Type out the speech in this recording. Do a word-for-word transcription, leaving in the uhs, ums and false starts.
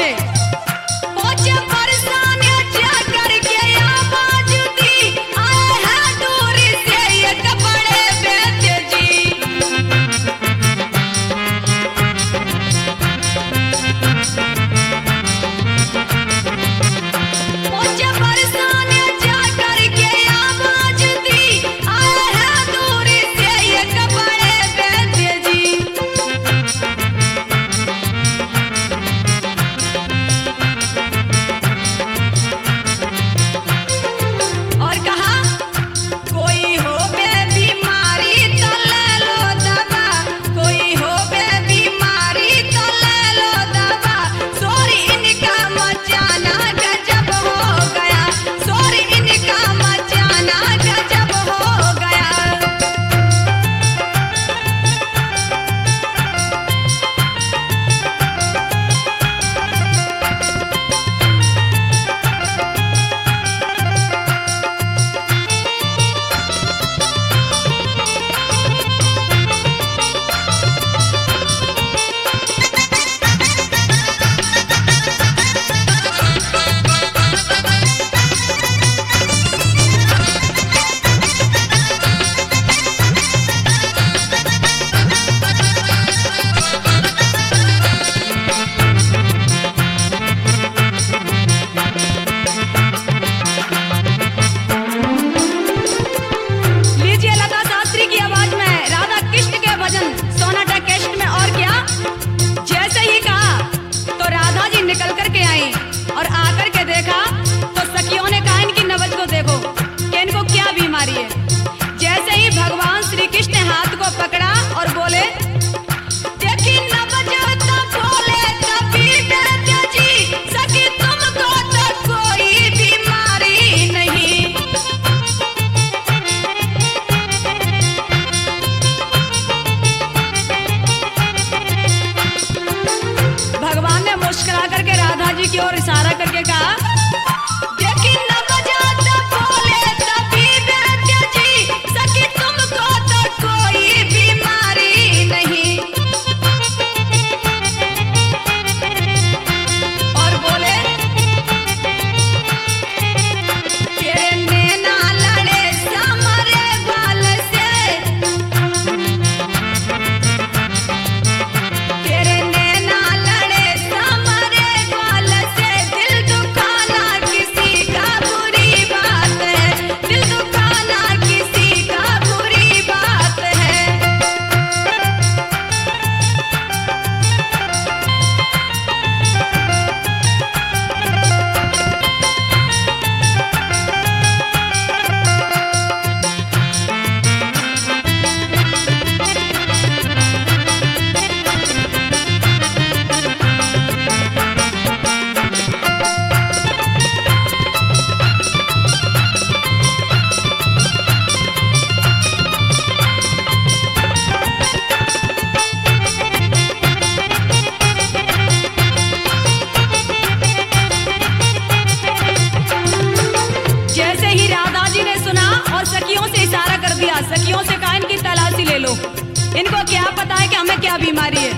की ओर इशारा करके कहा, देखी न बजाता बोले तभी बेटे जी, सखी तुमको तो कोई बीमारी नहीं। और बोले तेरे नैना लड़े समरे बाल से, तेरे नैना लड़े समरे बाल से, दिल दुखाना किसी का बुरी बात है, दिल दुखाना किसी का बुरी बात है। जैसे ही राधा जी ने सुना और सखियों से इशारा कर दिया, सखियों से कहा इनकी तलाशी ले लो, इनको क्या पता है कि हमें क्या बीमारी है।